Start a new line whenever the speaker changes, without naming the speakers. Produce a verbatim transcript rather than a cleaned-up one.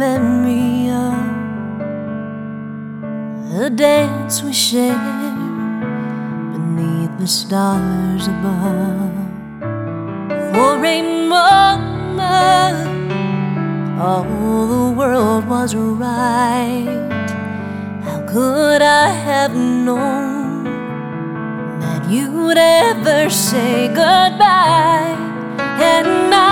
memory of the dance we shared beneath the stars above. For a moment, all the world was right. How could I have known that you'd ever say goodbye? And I